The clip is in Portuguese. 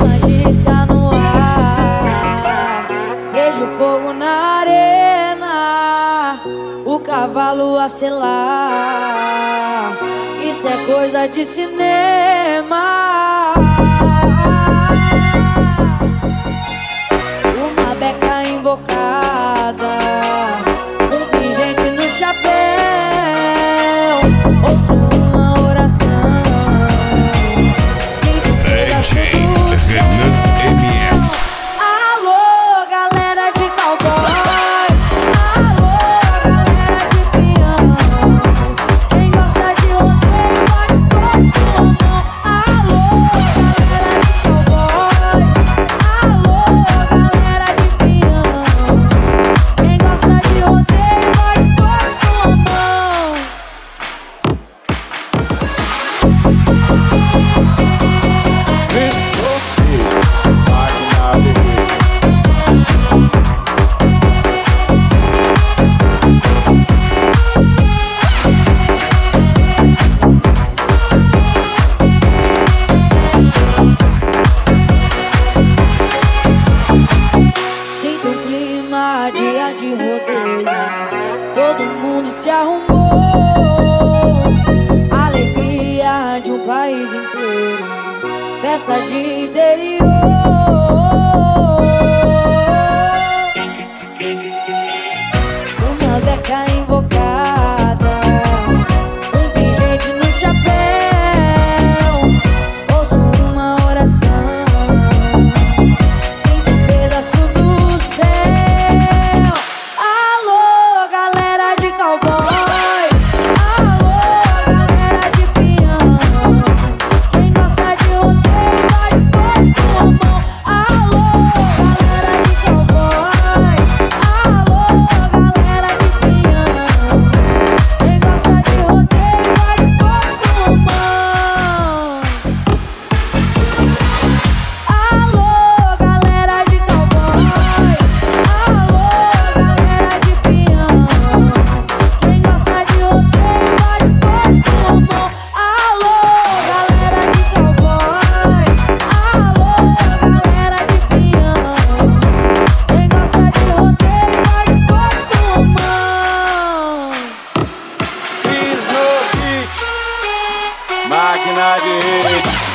magia está no ar. Vejo fogo na arena, o cavalo a selar. Isso é coisa de cinema. Uma beca invocada, um pingente no chapéu. Ouço uma oração, sinto o pedaço do céu. Alô, galera de cowboy, alô, galera de peão. Quem gosta de rodeio bate forte com a mão. Alô, galera de cowboy, alô, galera de peão. Quem gosta de rodeio bate forte com a mão. Sinto um clima, dia de rodeio. Todo mundo se arrumou. Alegria de um país inteiro, festa de interior. Uma beca invocada, um pingente no chapéu. Ouço uma oração, sinto um pedaço do céu. Alô, galera de cowboy, alô, galera de peão. Quem gosta de rodeio bate forte com a mão. Alô, galera de cowboy, alô, galera de peão. Quem gosta de rodeio bate forte com a mão. Alô, galera de cowboy, alô, galera de peão. Quem gosta de rodeio bate forte com a mão. Alô, galera de cowboy, alô, galera de peão. Quem gosta de rodeio bate forte com a mão. Cris no beat, máquina de hit.